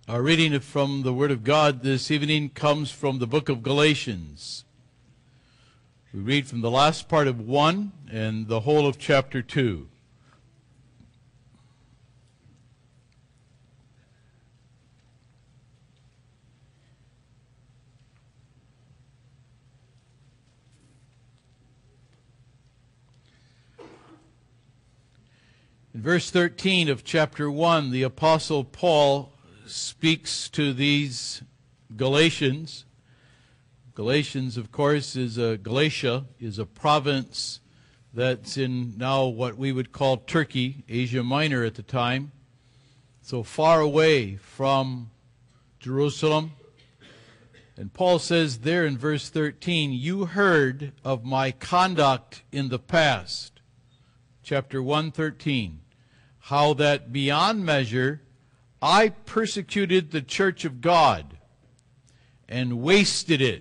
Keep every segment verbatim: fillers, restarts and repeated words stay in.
Our reading from the Word of God this evening comes from the book of Galatians. We read from the last part of one and the whole of chapter two. In verse thirteen of chapter one, the Apostle Paul speaks to these Galatians. Galatians, of course, is a Galatia, is a province that's in now what we would call Turkey, Asia Minor at the time, so far away from Jerusalem. And Paul says there in verse thirteen, "You heard of my conduct in the past," chapter one thirteen, "how that beyond measure I persecuted the church of God and wasted it."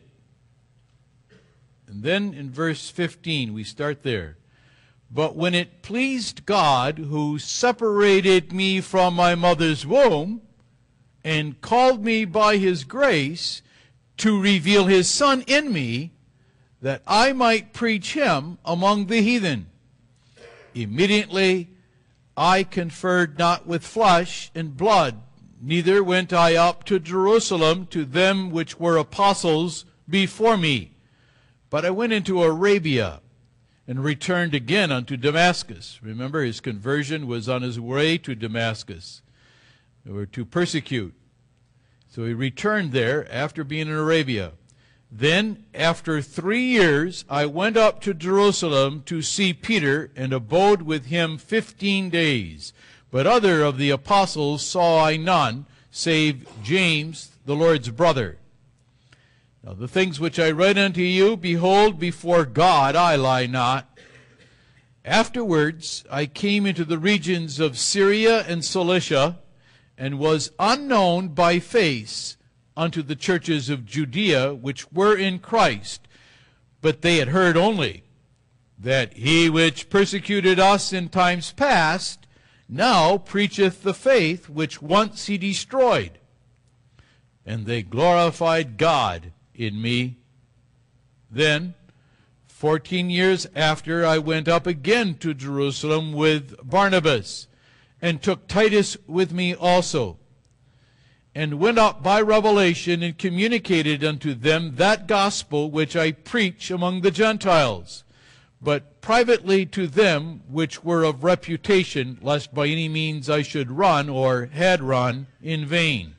And then in verse fifteen, we start there. "But when it pleased God, who separated me from my mother's womb and called me by his grace to reveal his Son in me, that I might preach him among the heathen, immediately I conferred not with flesh and blood, neither went I up to Jerusalem to them which were apostles before me, but I went into Arabia and returned again unto Damascus." Remember, his conversion was on his way to Damascus, or to persecute. So he returned there after being in Arabia. "Then, after three years, I went up to Jerusalem to see Peter, and abode with him fifteen days. But other of the apostles saw I none, save James, the Lord's brother. Now the things which I read unto you, behold, before God I lie not. Afterwards I came into the regions of Syria and Cilicia, and was unknown by face unto the churches of Judea which were in Christ, but they had heard only that he which persecuted us in times past now preacheth the faith which once he destroyed. And they glorified God in me. Then, fourteen years after, I went up again to Jerusalem with Barnabas, and took Titus with me also, and went up by revelation and communicated unto them that gospel which I preach among the Gentiles, but privately to them which were of reputation, lest by any means I should run, or had run, in vain.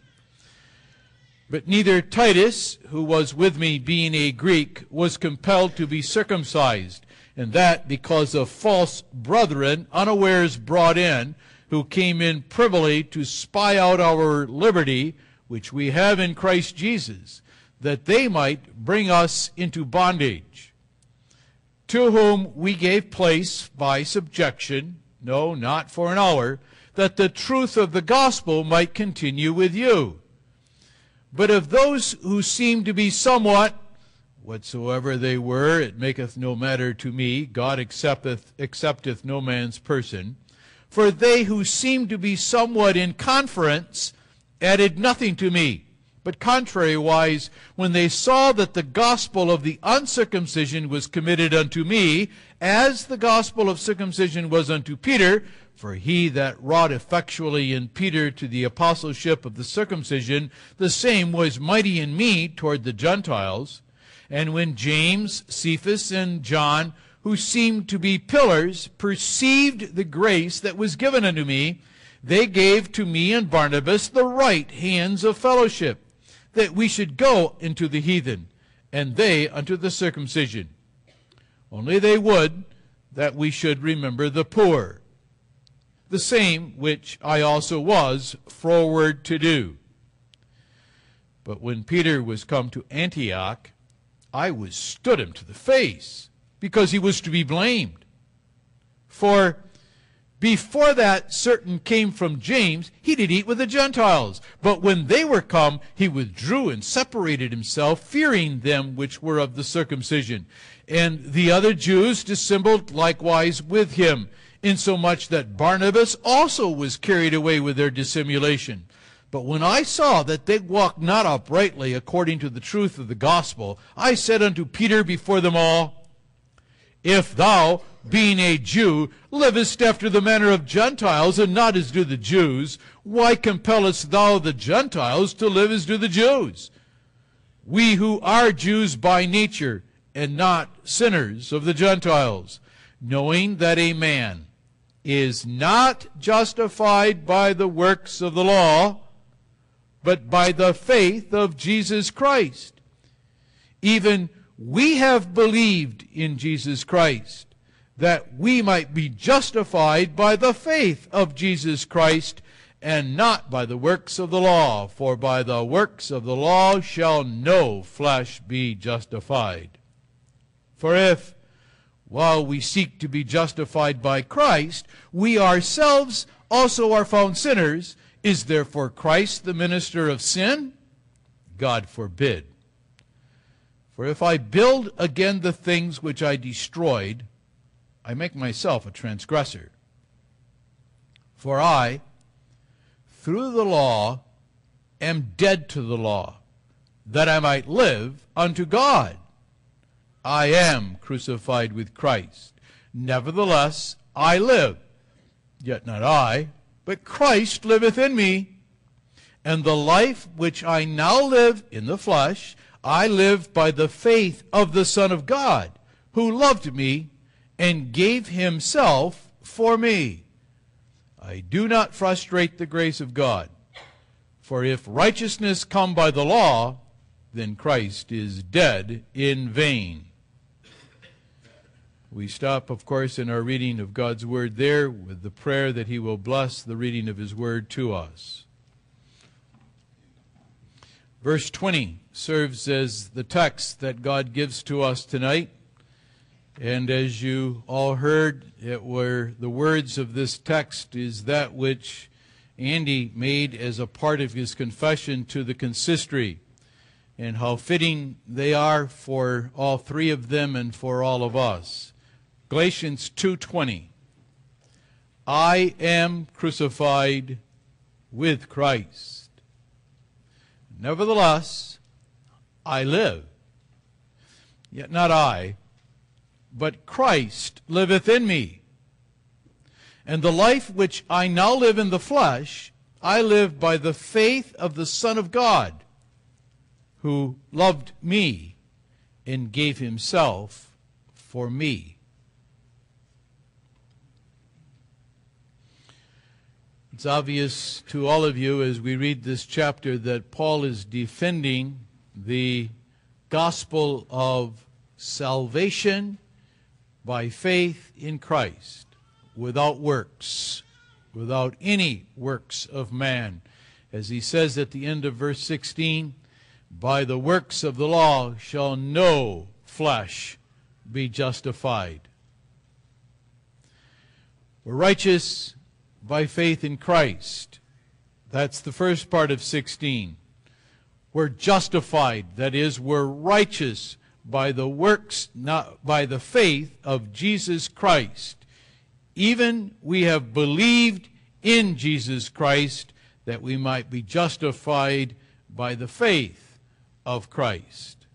But neither Titus, who was with me being a Greek, was compelled to be circumcised, and that because of false brethren unawares brought in, who came in privily to spy out our liberty, which we have in Christ Jesus, that they might bring us into bondage, to whom we gave place by subjection, no, not for an hour, that the truth of the gospel might continue with you. But of those who seem to be somewhat, whatsoever they were, it maketh no matter to me, God accepteth, accepteth no man's person, for they who seemed to be somewhat in conference added nothing to me. But contrariwise, when they saw that the gospel of the uncircumcision was committed unto me, as the gospel of circumcision was unto Peter, for he that wrought effectually in Peter to the apostleship of the circumcision, the same was mighty in me toward the Gentiles. And when James, Cephas, and John, who seemed to be pillars, perceived the grace that was given unto me, they gave to me and Barnabas the right hands of fellowship, that we should go into the heathen, and they unto the circumcision. Only they would that we should remember the poor, the same which I also was forward to do. But when Peter was come to Antioch, I withstood him to the face, because he was to be blamed. For before that certain came from James, he did eat with the Gentiles. But when they were come, he withdrew and separated himself, fearing them which were of the circumcision. And the other Jews dissembled likewise with him, insomuch that Barnabas also was carried away with their dissimulation. But when I saw that they walked not uprightly according to the truth of the gospel, I said unto Peter before them all, If thou, being a Jew, livest after the manner of Gentiles, and not as do the Jews, why compellest thou the Gentiles to live as do the Jews? We who are Jews by nature, and not sinners of the Gentiles, knowing that a man is not justified by the works of the law, but by the faith of Jesus Christ. Even we have believed in Jesus Christ, that we might be justified by the faith of Jesus Christ, and not by the works of the law. For by the works of the law shall no flesh be justified. For if, while we seek to be justified by Christ, we ourselves also are found sinners, is therefore Christ the minister of sin? God forbid. For if I build again the things which I destroyed, I make myself a transgressor. For I, through the law, am dead to the law, that I might live unto God. I am crucified with Christ. Nevertheless, I live, yet not I, but Christ liveth in me. And the life which I now live in the flesh, I live by the faith of the Son of God, who loved me and gave himself for me. I do not frustrate the grace of God. For if righteousness come by the law, then Christ is dead in vain. We stop, of course, in our reading of God's Word there with the prayer that He will bless the reading of His Word to us. Verse twenty serves as the text that God gives to us tonight. And as you all heard, it were the words of this text is that which Andy made as a part of his confession to the consistory, and how fitting they are for all three of them and for all of us. Galatians two twenty. I am crucified with Christ. Nevertheless, I live. Yet not I, but Christ liveth in me. And the life which I now live in the flesh, I live by the faith of the Son of God, who loved me and gave himself for me. It's obvious to all of you as we read this chapter that Paul is defending the gospel of salvation by faith in Christ, without works, without any works of man. As he says at the end of verse sixteen, by the works of the law shall no flesh be justified. We're righteous by faith in Christ. That's the first part of sixteen. We're justified, that is, we're righteous by the works, not by the faith of Jesus Christ. Even we have believed in Jesus Christ that we might be justified by the faith of Christ.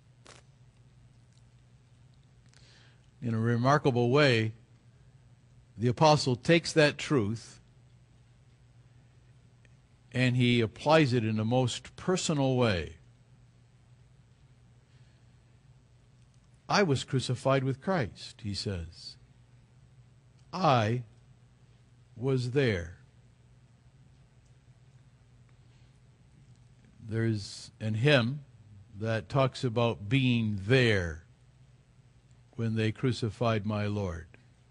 In a remarkable way, the apostle takes that truth and he applies it in a most personal way. I was crucified with Christ, he says. I was there. There's an hymn that talks about being there when they crucified my Lord.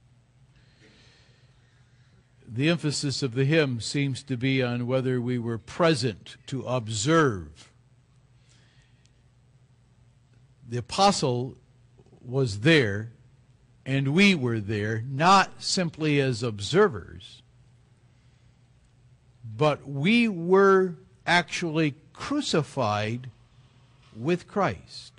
The emphasis of the hymn seems to be on whether we were present to observe. The apostle was there, and we were there, not simply as observers, but we were actually crucified with Christ.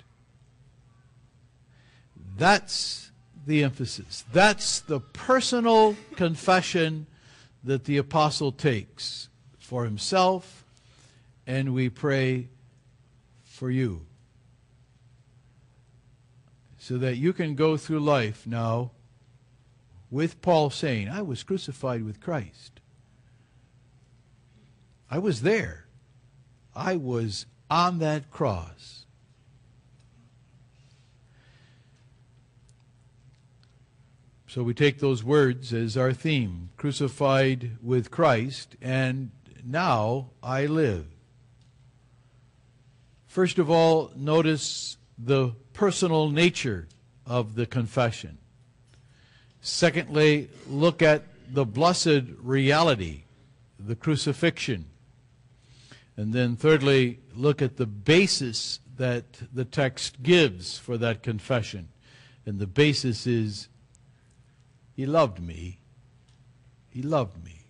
That's the emphasis. That's the personal confession that the apostle takes for himself and we pray for you, so that you can go through life now with Paul saying, I was crucified with Christ. I was there. I was on that cross. So we take those words as our theme, crucified with Christ, and now I live. First of all, notice the personal nature of the confession. Secondly, look at the blessed reality, the crucifixion. And then thirdly, look at the basis that the text gives for that confession. And the basis is, He loved me. He loved me.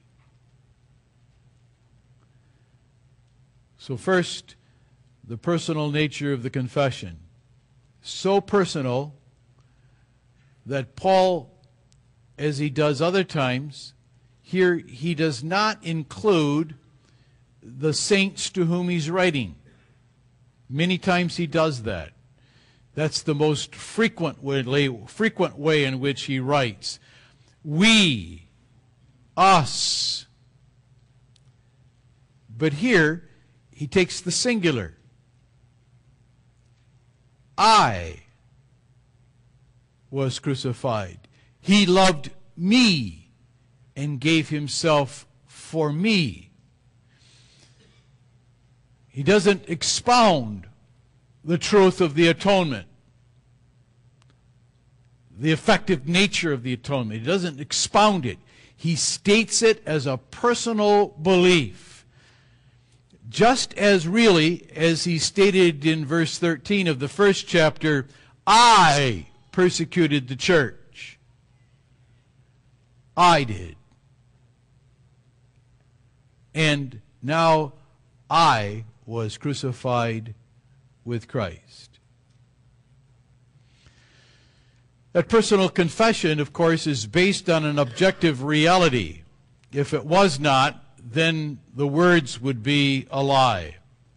So first, the personal nature of the confession. So personal that Paul, as he does other times, here he does not include the saints to whom he's writing. Many times he does that. That's the most frequent way, frequent way in which he writes. We, us. But here he takes the singular. I was crucified. He loved me and gave himself for me. He doesn't expound the truth of the atonement, the effective nature of the atonement. He doesn't expound it. He states it as a personal belief. Just as really as he stated in verse thirteen of the first chapter, I persecuted the church. I did. And now I was crucified with Christ. That personal confession, of course, is based on an objective reality. If it was not, then the words would be a lie.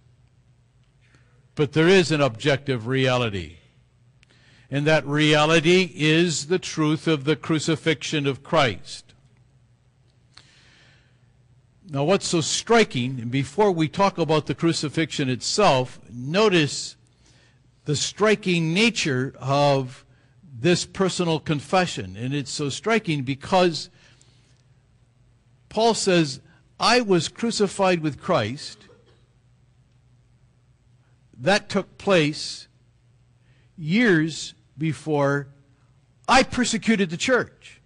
But there is an objective reality. And that reality is the truth of the crucifixion of Christ. Now, what's so striking, and before we talk about the crucifixion itself, notice the striking nature of this personal confession. And it's so striking because Paul says, I was crucified with Christ. That took place years before I persecuted the church,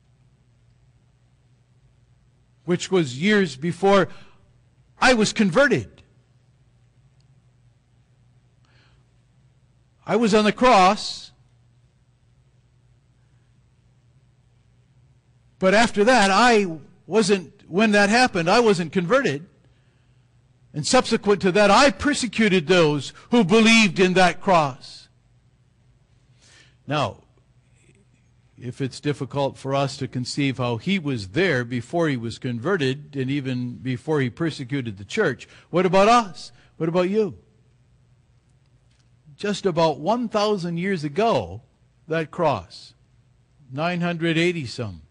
which was years before I was converted. I was on the cross, but after that, I wasn't, when that happened, I wasn't converted. And subsequent to that, I persecuted those who believed in that cross. Now, if it's difficult for us to conceive how he was there before he was converted and even before he persecuted the church, what about us? What about you? Just about one thousand years ago, that cross, nine hundred eighty some.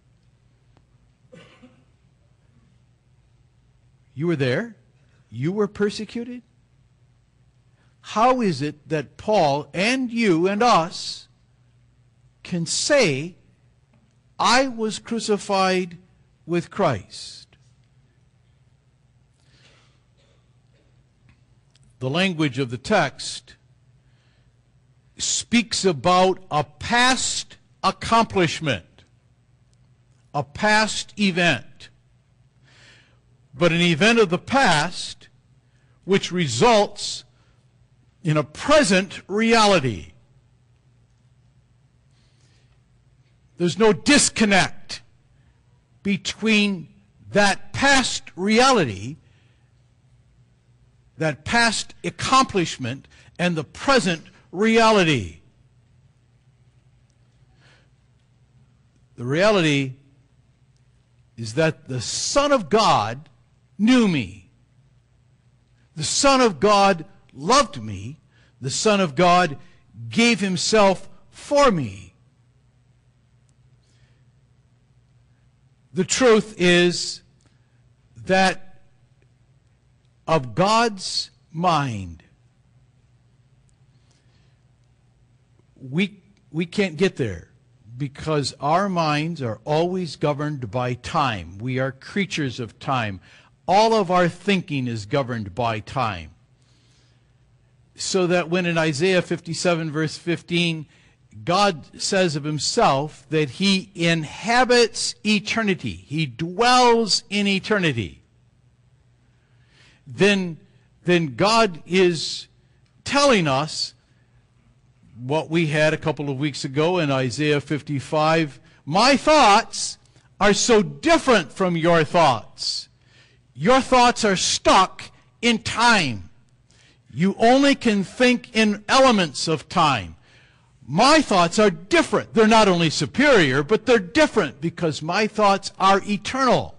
You were there? You were persecuted? How is it that Paul and you and us can say, I was crucified with Christ? The language of the text speaks about a past accomplishment, a past event, but an event of the past which results in a present reality. There's no disconnect between that past reality, that past accomplishment, and the present reality. The reality is that the Son of God knew me. The Son of God loved me. The Son of God gave himself for me. The truth is that of God's mind, we, we can't get there because our minds are always governed by time. We are creatures of time. All of our thinking is governed by time. So that when in Isaiah fifty-seven verse fifteen, God says of himself that he inhabits eternity, he dwells in eternity, then, then God is telling us what we had a couple of weeks ago in Isaiah fifty-five. My thoughts are so different from your thoughts. Your thoughts are stuck in time. You only can think in elements of time. My thoughts are different. They're not only superior, but they're different because my thoughts are eternal.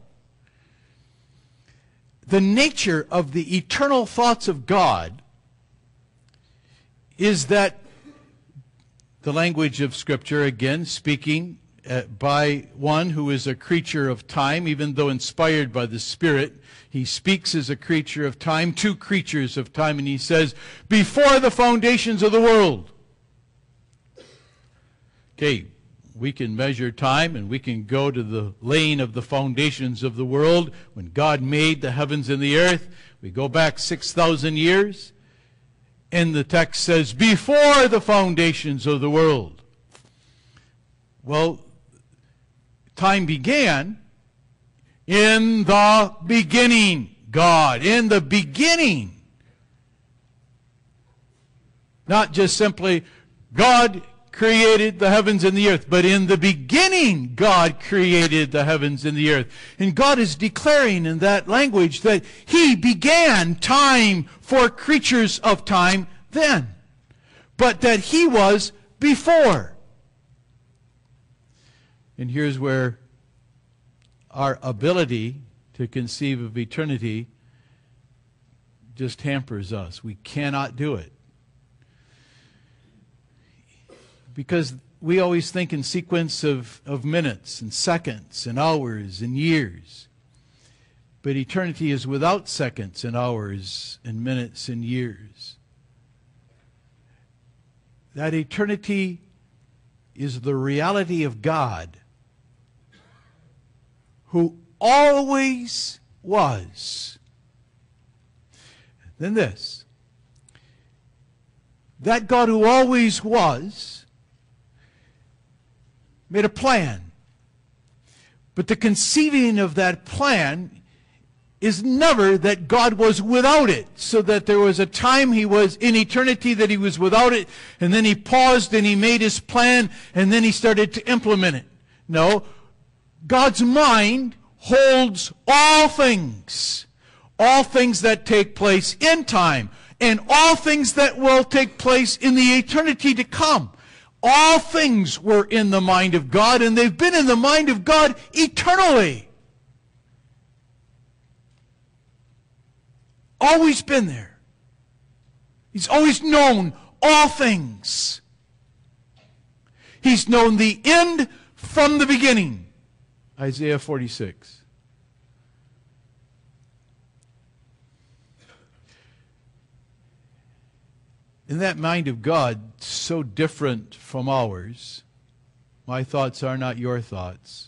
The nature of the eternal thoughts of God is that the language of Scripture, again, speaking uh, by one who is a creature of time, even though inspired by the Spirit, he speaks as a creature of time, two creatures of time, and he says, before the foundations of the world. Okay, we can measure time and we can go to the laying of the foundations of the world. When God made the heavens and the earth, we go back six thousand years. And the text says, before the foundations of the world. Well, time began in the beginning, God. In the beginning. Not just simply, God created the heavens and the earth, but in the beginning, God created the heavens and the earth. And God is declaring in that language that he began time for creatures of time then, but that he was before. And here's where our ability to conceive of eternity just hampers us. We cannot do it. Because we always think in sequence of, of minutes and seconds and hours and years. But eternity is without seconds and hours and minutes and years. That eternity is the reality of God, who always was. Then this, that God who always was made a plan. But the conceiving of that plan is never that God was without it, so that there was a time he was in eternity that he was without it, and then he paused and he made his plan, and then he started to implement it. No, God's mind holds all things, all things that take place in time, and all things that will take place in the eternity to come. All things were in the mind of God, and they've been in the mind of God eternally. Always been there. He's always known all things. He's known the end from the beginning. Isaiah forty-six. In that mind of God, so different from ours, my thoughts are not your thoughts.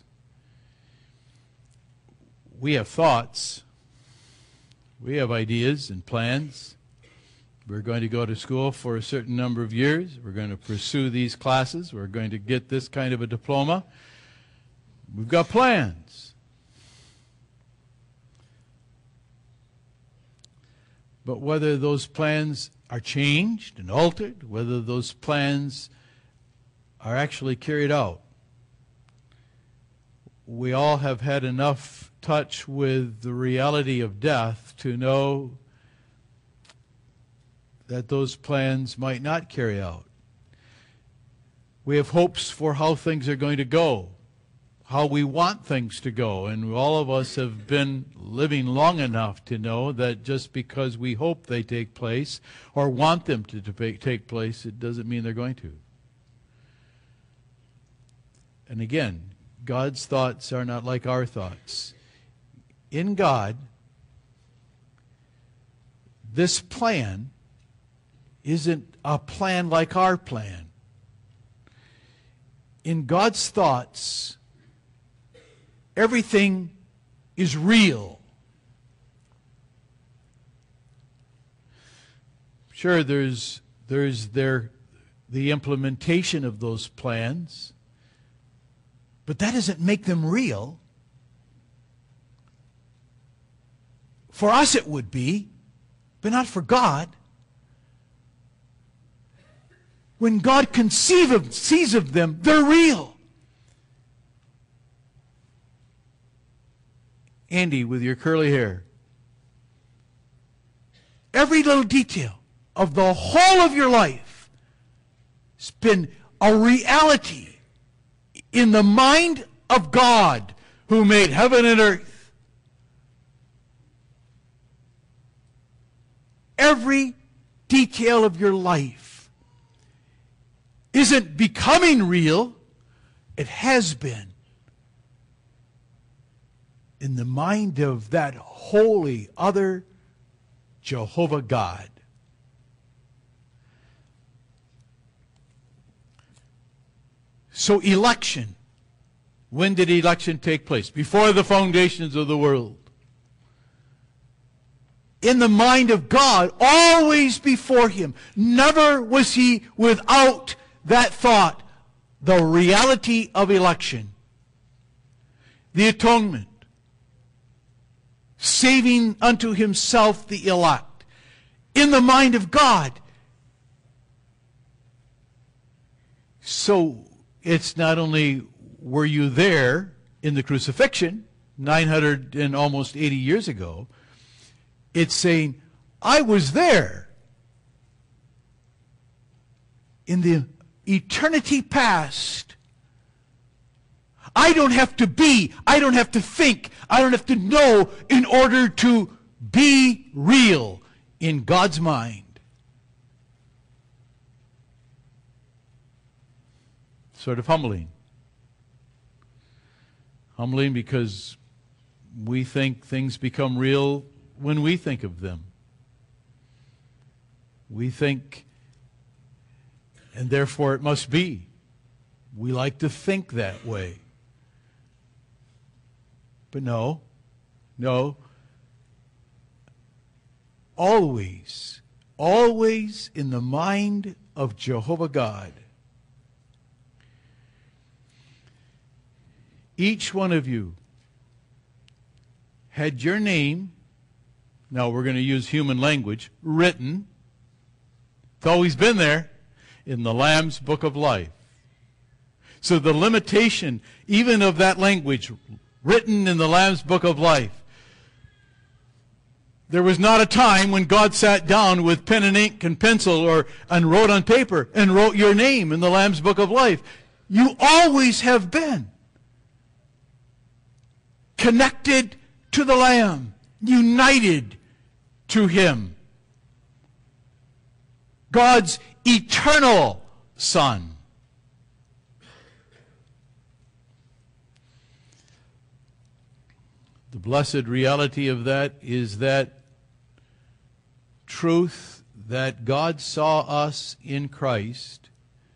We have thoughts. We have ideas and plans. We're going to go to school for a certain number of years. We're going to pursue these classes. We're going to get this kind of a diploma. We've got plans. But whether those plans are changed and altered, whether those plans are actually carried out, we all have had enough touch with the reality of death to know that those plans might not carry out. We have hopes for how things are going to go, how we want things to go, and all of us have been living long enough to know that just because we hope they take place or want them to take place, it doesn't mean they're going to. And again, God's thoughts are not like our thoughts. In God, this plan isn't a plan like our plan. In God's thoughts, everything is real. Sure, there's there's there the implementation of those plans, but that doesn't make them real. For us it would be, but not for God. When God conceives of, sees of them, they're real. Andy, with your curly hair, every little detail of the whole of your life has been a reality in the mind of God who made heaven and earth. Every detail of your life isn't becoming real, it has been in the mind of that holy other Jehovah God. So election, when did election take place? Before the foundations of the world. In the mind of God, always before Him. Never was He without that thought, the reality of election, the atonement, saving unto Himself the elect, in the mind of God. So it's not only were you there in the crucifixion, nine hundred and almost eighty years ago, it's saying, I was there in the eternity past. I don't have to be, I don't have to think, I don't have to know in order to be real in God's mind. Sort of humbling. Humbling because we think things become real when we think of them. We think, and therefore it must be. We like to think that way. But no, no. Always, always in the mind of Jehovah God. Each one of you had your name, now we're going to use human language, written. It's always been there in the Lamb's Book of Life. So the limitation, even of that language, written in the Lamb's Book of Life, there was not a time when God sat down with pen and ink and pencil or and wrote on paper and wrote your name in the Lamb's Book of Life. You always have been connected to the Lamb, united to Him. God's eternal Son. The blessed reality of that is that truth that God saw us in Christ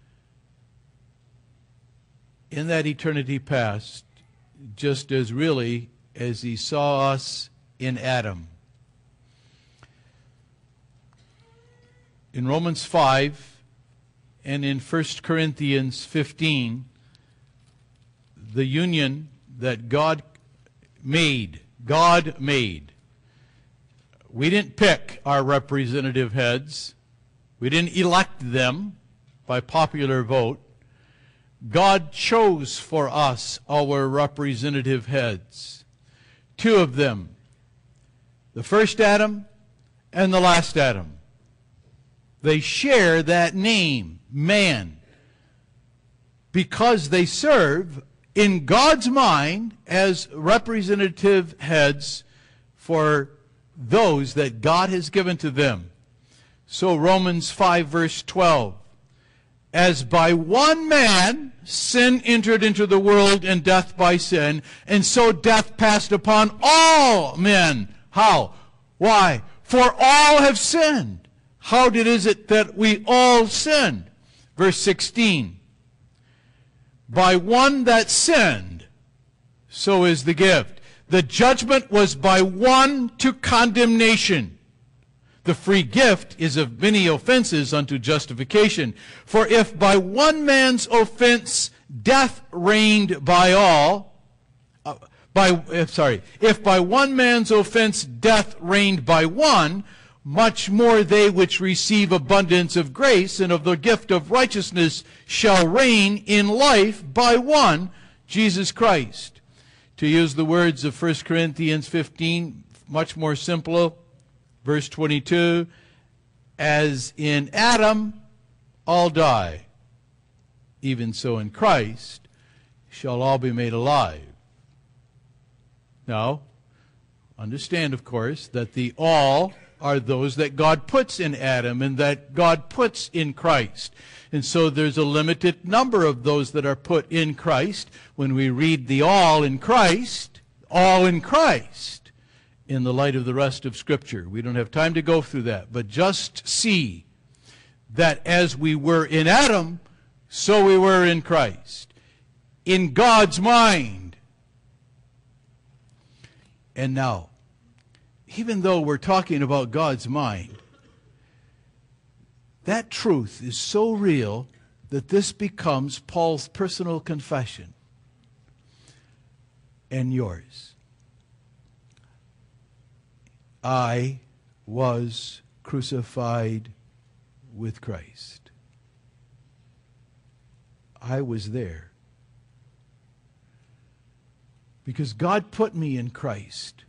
in that eternity past just as really as He saw us in Adam. In Romans five and in First Corinthians fifteen, the union that God made, God made. We didn't pick our representative heads. We didn't elect them by popular vote. God chose for us our representative heads. Two of them, the first Adam and the last Adam. They share that name, man, because they serve in God's mind as representative heads for those that God has given to them. So Romans five verse twelve, as by one man sin entered into the world, and death by sin, and so death passed upon all men. How? Why? For all have sinned. How did is it that we all sinned? Verse sixteen, by one that sinned, so is the gift. The judgment was by one to condemnation. The free gift is of many offenses unto justification. For if by one man's offense death reigned by all, uh, by uh, sorry, if by one man's offense death reigned by one, much more they which receive abundance of grace and of the gift of righteousness shall reign in life by one, Jesus Christ. To use the words of First Corinthians fifteen, much more simple, verse twenty-two, as in Adam all die, even so in Christ shall all be made alive. Now, understand, of course, that the all are those that God puts in Adam and that God puts in Christ. And so there's a limited number of those that are put in Christ. When we read the all in Christ, all in Christ, in the light of the rest of Scripture. We don't have time to go through that, but just see that as we were in Adam, so we were in Christ. In God's mind. And now, even though we're talking about God's mind, that truth is so real that this becomes Paul's personal confession and yours. I was crucified with Christ. I was there. Because God put me in Christ.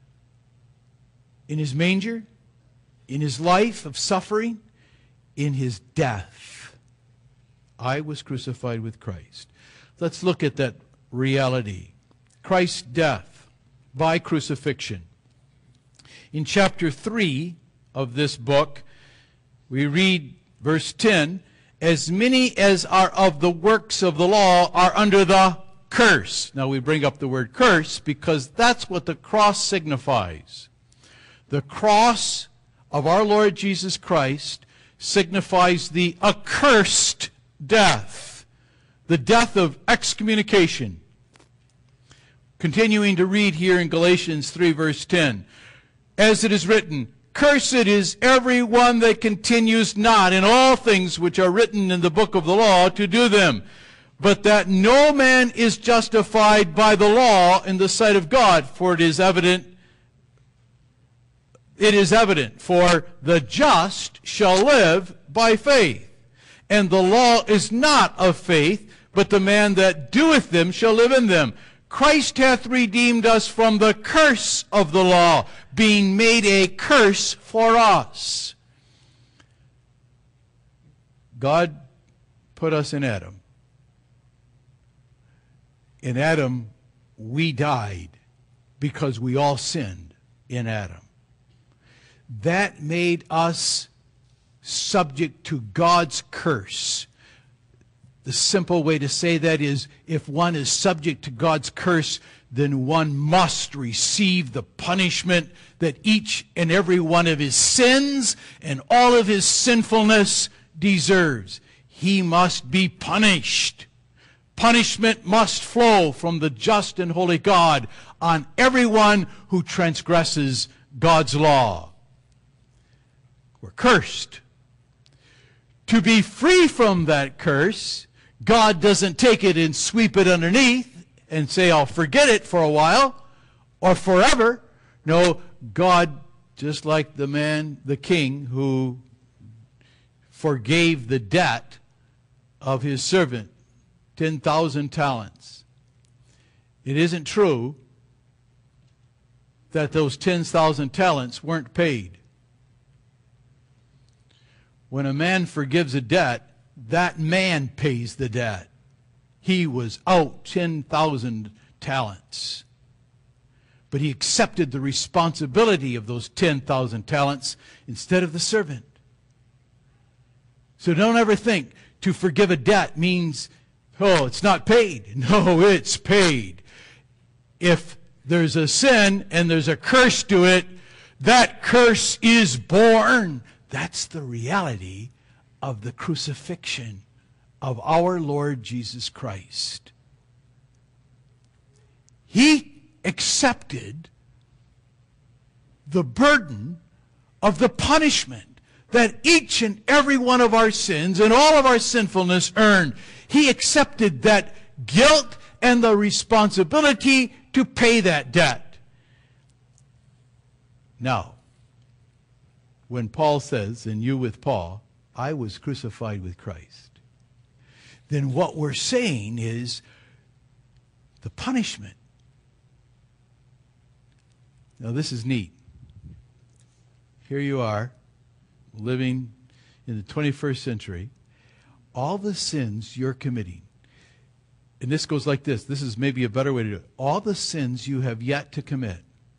In His manger, in His life of suffering, in His death. I was crucified with Christ. Let's look at that reality. Christ's death by crucifixion. In chapter three of this book, we read verse ten, as many as are of the works of the law are under the curse. Now we bring up the word curse because that's what the cross signifies. The cross of our Lord Jesus Christ signifies the accursed death, the death of excommunication. Continuing to read here in Galatians three verse ten, as it is written, cursed is every one that continues not in all things which are written in the book of the law to do them, but that no man is justified by the law in the sight of God, for it is evident It is evident, for the just shall live by faith. And the law is not of faith, but the man that doeth them shall live in them. Christ hath redeemed us from the curse of the law, being made a curse for us. God put us in Adam. In Adam, we died because we all sinned in Adam. That made us subject to God's curse. The simple way to say that is, if one is subject to God's curse, then one must receive the punishment that each and every one of his sins and all of his sinfulness deserves. He must be punished. Punishment must flow from the just and holy God on everyone who transgresses God's law. We're cursed. To be free from that curse, God doesn't take it and sweep it underneath and say, I'll forget it for a while or forever. No, God, just like the man, the king, who forgave the debt of his servant, ten thousand talents. It isn't true that those ten thousand talents weren't paid. When a man forgives a debt, that man pays the debt. He was out ten thousand talents. but he accepted the responsibility of those ten thousand talents instead of the servant. So don't ever think to forgive a debt means, oh, it's not paid. No, it's paid. If there's a sin and there's a curse to it, that curse is born. That's the reality of the crucifixion of our Lord Jesus Christ. He accepted the burden of the punishment that each and every one of our sins and all of our sinfulness earned. He accepted that guilt and the responsibility to pay that debt. Now, when Paul says, and you with Paul, I was crucified with Christ, then what we're saying is the punishment. Now this is neat. Here you are, living in the twenty-first century, all the sins you're committing, and this goes like this, this is maybe a better way to do it, all the sins you have yet to commit,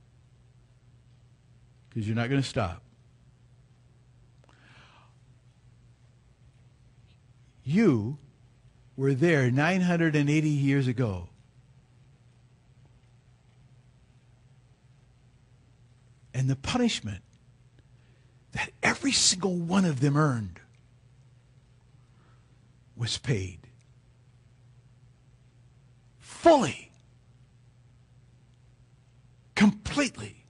because you're not going to stop. You were there nine hundred eighty years ago. And the punishment that every single one of them earned was paid. Fully. Completely.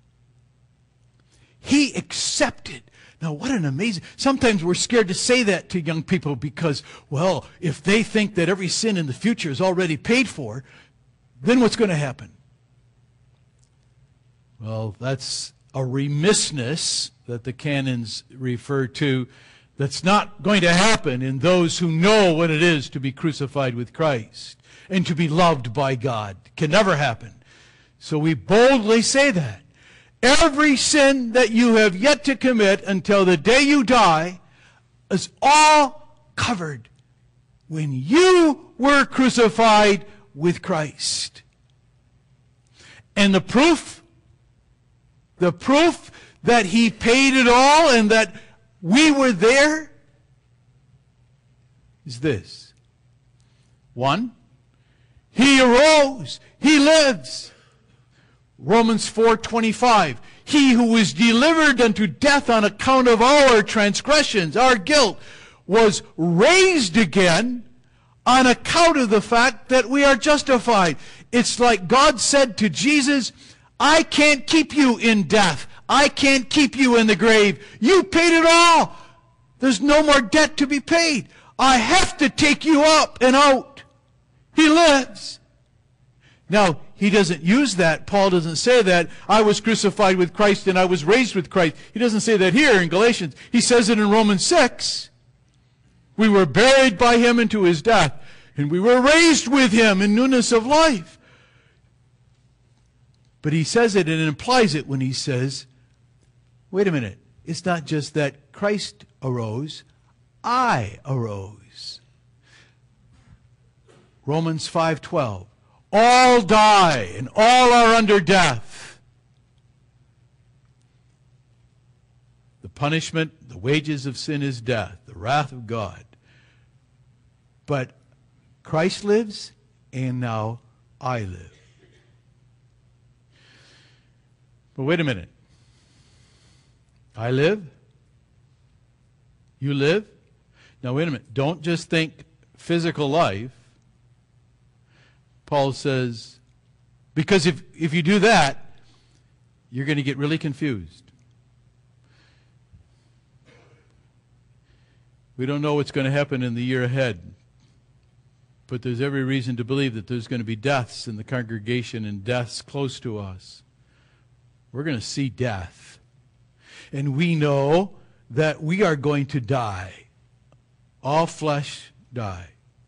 He accepted. Now, what an amazing... Sometimes we're scared to say that to young people because, well, if they think that every sin in the future is already paid for, then what's going to happen? Well, that's a remissness that the canons refer to that's not going to happen in those who know what it is to be crucified with Christ and to be loved by God. It can never happen. So we boldly say that. Every sin that you have yet to commit until the day you die is all covered when you were crucified with Christ. And the proof, the proof that he paid it all and that we were there is this. One, he arose, he lives. Romans four twenty-five, he who was delivered unto death on account of our transgressions, our guilt, was raised again on account of the fact that we are justified. It's like God said to Jesus, I can't keep you in death. I can't keep you in the grave. You paid it all. There's no more debt to be paid. I have to take you up and out. He lives. Now, he doesn't use that. Paul doesn't say that. I was crucified with Christ and I was raised with Christ. He doesn't say that here in Galatians. He says it in Romans six. We were buried by him into his death, and we were raised with him in newness of life. But he says it and implies it when he says, wait a minute, it's not just that Christ arose, I arose. Romans five twelve. All die and all are under death. The punishment, the wages of sin is death, the wrath of God. But Christ lives, and now I live. But wait a minute. I live? You live? Now wait a minute. Don't just think physical life. Paul says, because if, if you do that, you're going to get really confused. We don't know what's going to happen in the year ahead, but there's every reason to believe that there's going to be deaths in the congregation and deaths close to us. We're going to see death. And we know that we are going to die. All flesh die.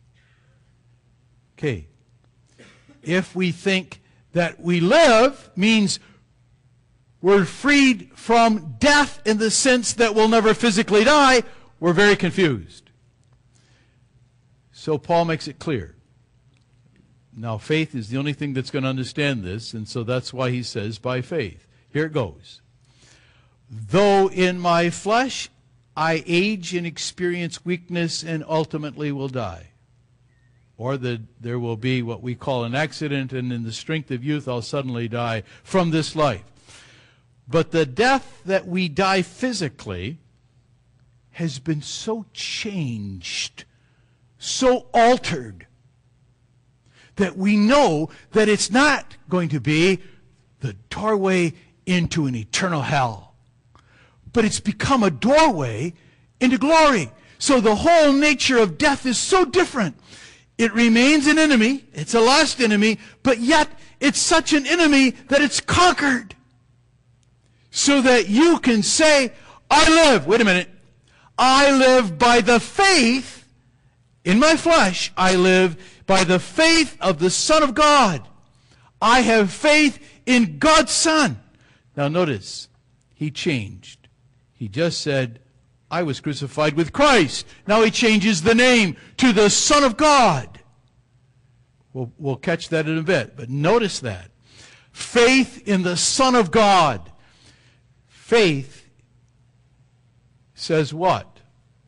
Okay. If we think that we live means we're freed from death in the sense that we'll never physically die, we're very confused. So Paul makes it clear. Now, faith is the only thing that's going to understand this, and so that's why he says, by faith. Here it goes. Though in my flesh I age and experience weakness and ultimately will die. Or that there will be what we call an accident, and in the strength of youth I'll suddenly die from this life. But the death that we die physically has been so changed, so altered, that we know that it's not going to be the doorway into an eternal hell, but it's become a doorway into glory. So the whole nature of death is so different. It remains an enemy, it's a last enemy, but yet it's such an enemy that it's conquered. So that you can say, I live, wait a minute, I live by the faith in my flesh. I live by the faith of the Son of God. I have faith in God's Son. Now notice, he changed. He just said, I was crucified with Christ. Now he changes the name to the Son of God. We'll, we'll catch that in a bit, but notice that. Faith in the Son of God. Faith says what?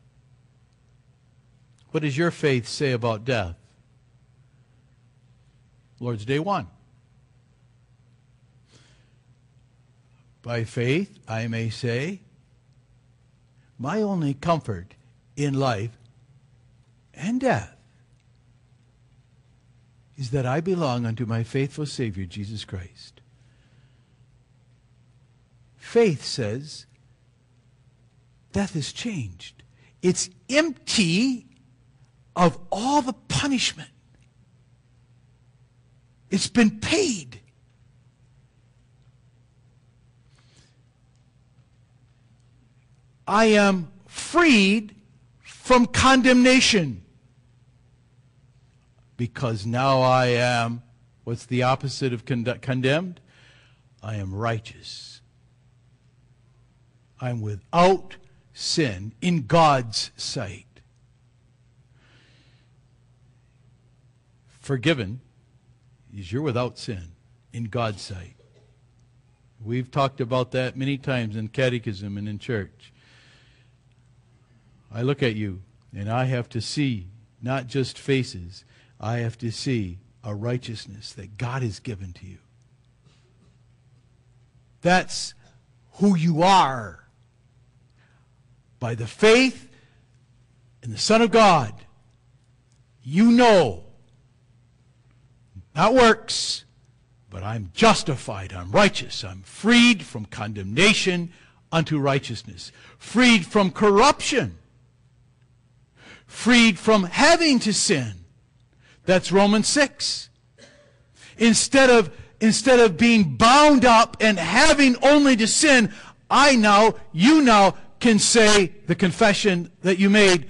What does your faith say about death? Lord's Day one. By faith, I may say, my only comfort in life and death is that I belong unto my faithful Savior, Jesus Christ. Faith says, death is changed. It's empty of all the punishment. It's been paid. I am freed from condemnation. Because now I am, what's the opposite of con- condemned? I am righteous. I'm without sin in God's sight. Forgiven is you're without sin in God's sight. We've talked about that many times in catechism and in church. I look at you and I have to see not just faces, I have to see a righteousness that God has given to you. That's who you are. By the faith in the Son of God, you know, not works, but I'm justified, I'm righteous, I'm freed from condemnation unto righteousness, freed from corruption, freed from having to sin. That's Romans six. Instead of, instead of being bound up and having only to sin, I now, you now can say the confession that you made.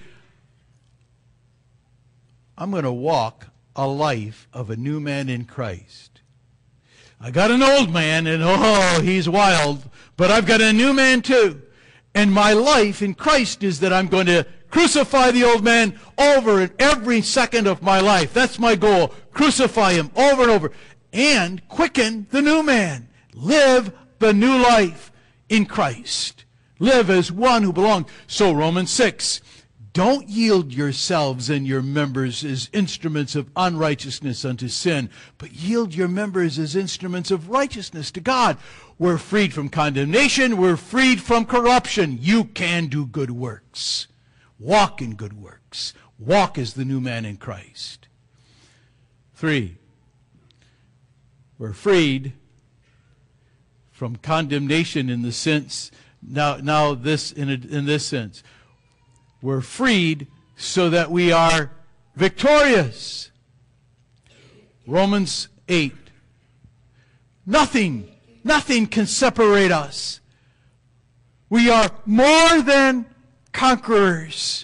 I'm going to walk a life of a new man in Christ. I got an old man, and oh, he's wild, but I've got a new man too. And my life in Christ is that I'm going to crucify the old man over and every second of my life. That's my goal. Crucify him over and over. And quicken the new man. Live the new life in Christ. Live as one who belongs. So Romans six, don't yield yourselves and your members as instruments of unrighteousness unto sin, but yield your members as instruments of righteousness to God. We're freed from condemnation. We're freed from corruption. You can do good works. Walk in good works. Walk as the new man in Christ. Three, we're freed from condemnation in the sense, now, now this in, a, in this sense, we're freed so that we are victorious. Romans eight. Nothing, nothing can separate us. We are more than conquerors.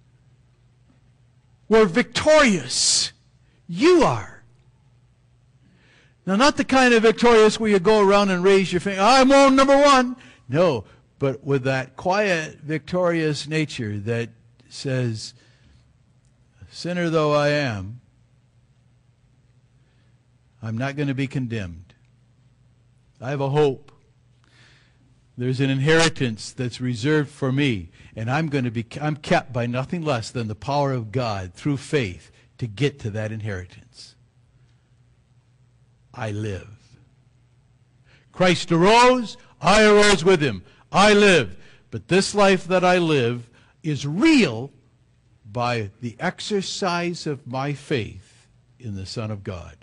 We're victorious. You are. Now, not the kind of victorious where you go around and raise your finger, I'm on number one. No, but with that quiet, victorious nature that says, sinner though I am, I'm not going to be condemned. I have a hope. There's an inheritance that's reserved for me, and I'm going to be I'm kept by nothing less than the power of God through faith to get to that inheritance. I live. Christ arose, I arose with him. I live. But this life that I live is real by the exercise of my faith in the Son of God.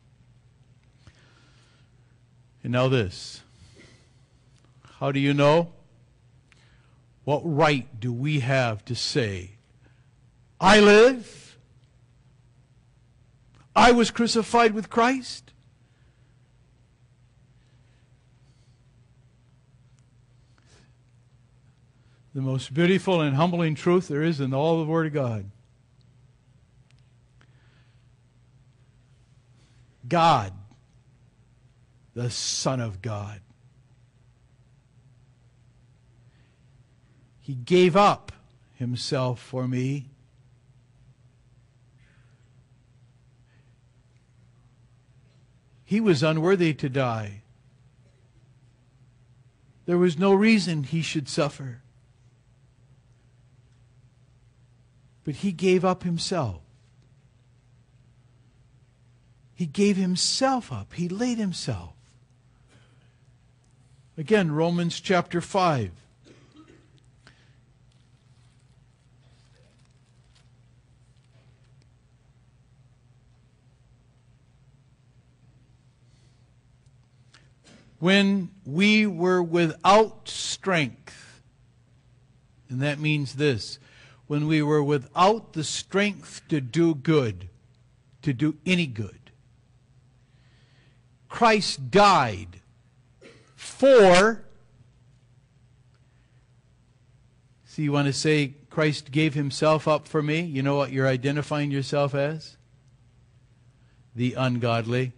And now this. How do you know? What right do we have to say, I live? I was crucified with Christ? The most beautiful and humbling truth there is in all the Word of God. God, the Son of God. He gave up himself for me. He was unworthy to die. There was no reason he should suffer. But he gave up himself. He gave himself up. He laid himself. Again, Romans chapter five. When we were without strength, and that means this, when we were without the strength to do good, to do any good, Christ died for, see, you want to say Christ gave himself up for me? You know what you're identifying yourself as? The ungodly.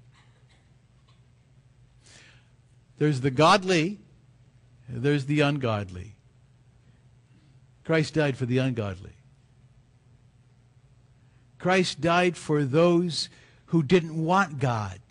There's the godly, there's the ungodly. Christ died for the ungodly. Christ died for those who didn't want God.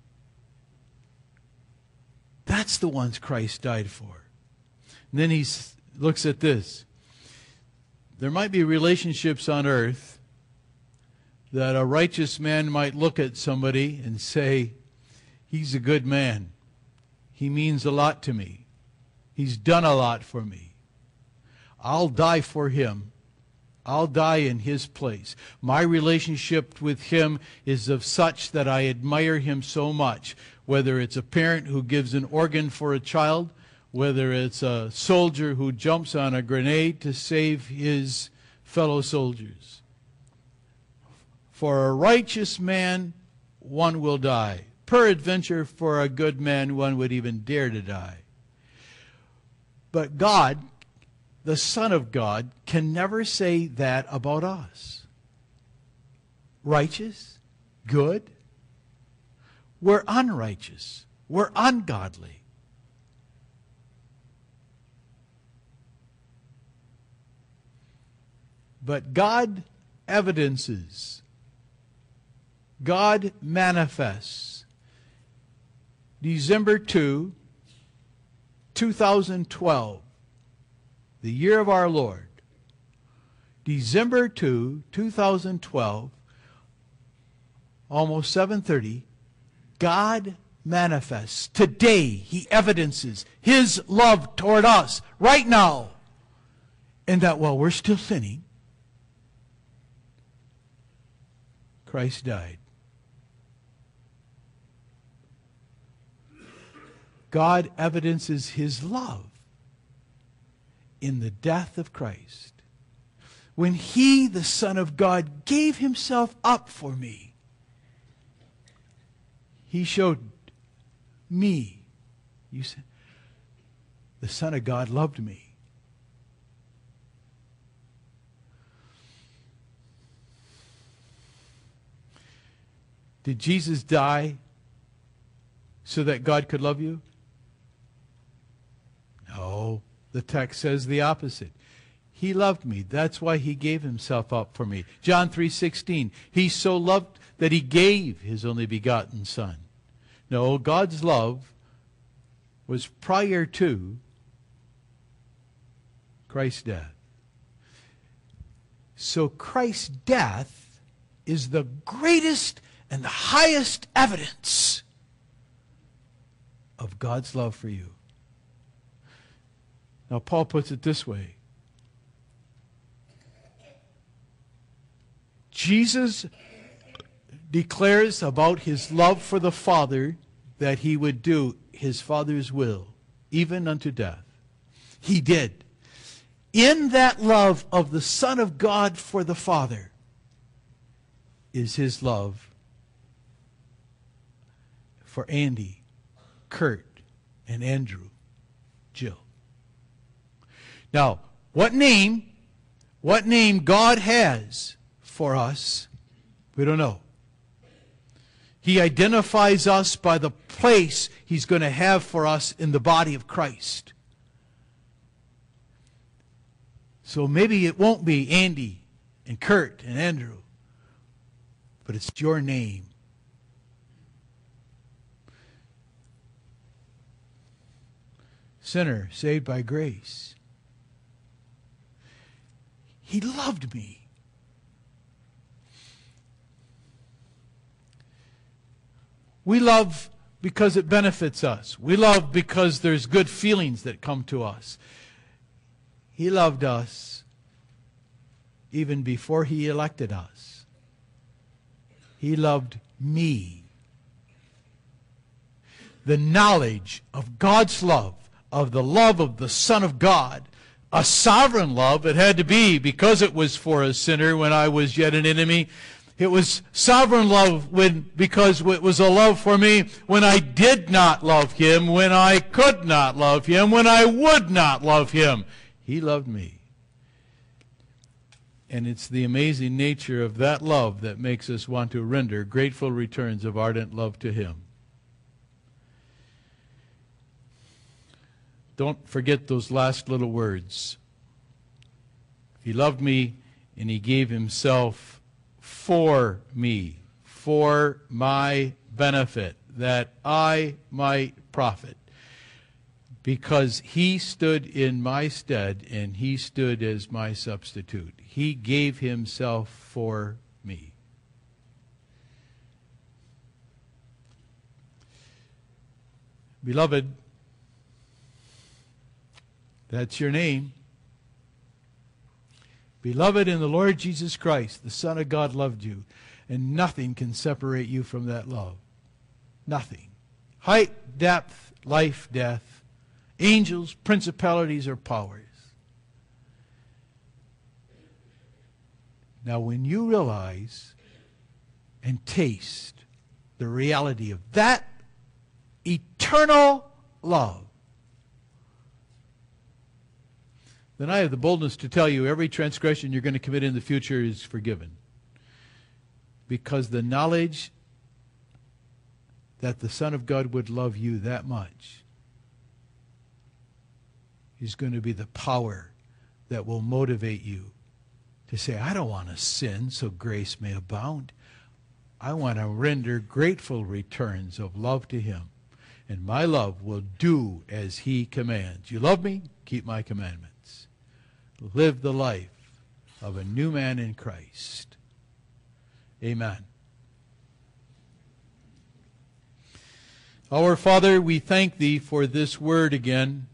That's the ones Christ died for. And then he looks at this. There might be relationships on earth that a righteous man might look at somebody and say, he's a good man. He means a lot to me. He's done a lot for me. I'll die for him. I'll die in his place. My relationship with him is of such that I admire him so much. Whether it's a parent who gives an organ for a child, whether it's a soldier who jumps on a grenade to save his fellow soldiers. For a righteous man, one will die. Peradventure, for a good man, one would even dare to die. But God, the Son of God, can never say that about us. Righteous, good. We're unrighteous. We're ungodly. But God evidences. God manifests. December second, two thousand twelve, the year of our Lord. December second, two thousand twelve, almost seven thirty, God manifests. Today, he evidences his love toward us right now. And that while we're still sinning, Christ died. God evidences his love in the death of Christ. When he, the Son of God, gave himself up for me, he showed me, you said, the Son of God loved me. Did Jesus die so that God could love you? No, the text says the opposite. He loved me. That's why he gave himself up for me. John three sixteen. He so loved that he gave his only begotten Son. No, God's love was prior to Christ's death. So Christ's death is the greatest and the highest evidence of God's love for you. Now, Paul puts it this way. Jesus declares about his love for the Father that he would do his Father's will, even unto death. He did. In that love of the Son of God for the Father is his love for Andy, Kurt, and Andrew, Jill. Now, what name, what name God has for us, we don't know. He identifies us by the place he's going to have for us in the body of Christ. So maybe it won't be Andy and Kurt and Andrew, but it's your name. Sinner saved by grace. He loved me. We love because it benefits us. We love because there's good feelings that come to us. He loved us even before he elected us. He loved me. The knowledge of God's love, of the love of the Son of God, a sovereign love it had to be because it was for a sinner when I was yet an enemy. It was sovereign love when, because it was a love for me when I did not love him, when I could not love him, when I would not love him. He loved me. And it's the amazing nature of that love that makes us want to render grateful returns of ardent love to him. Don't forget those last little words. He loved me and he gave himself for me, for my benefit, that I might profit. Because he stood in my stead and he stood as my substitute. He gave himself for me. Beloved, that's your name. Beloved in the Lord Jesus Christ, the Son of God loved you, and nothing can separate you from that love. Nothing. Height, depth, life, death, angels, principalities, or powers. Now, when you realize and taste the reality of that eternal love, then I have the boldness to tell you every transgression you're going to commit in the future is forgiven. Because the knowledge that the Son of God would love you that much is going to be the power that will motivate you to say, I don't want to sin so grace may abound. I want to render grateful returns of love to him. And my love will do as he commands. You love me? Keep my commandments. Live the life of a new man in Christ. Amen. Our Father, we thank thee for this word again.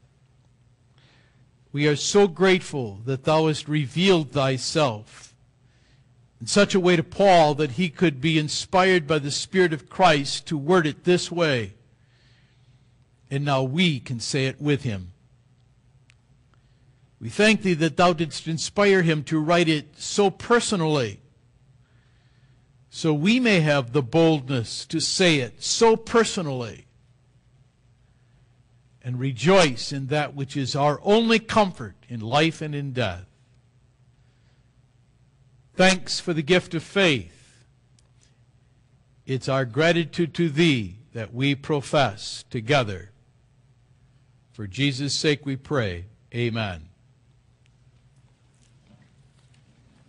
We are so grateful that thou hast revealed thyself in such a way to Paul that he could be inspired by the Spirit of Christ to word it this way. And now we can say it with him. We thank thee that thou didst inspire him to write it so personally, so we may have the boldness to say it so personally and rejoice in that which is our only comfort in life and in death. Thanks for the gift of faith. It's our gratitude to thee that we profess together. For Jesus' sake we pray. Amen.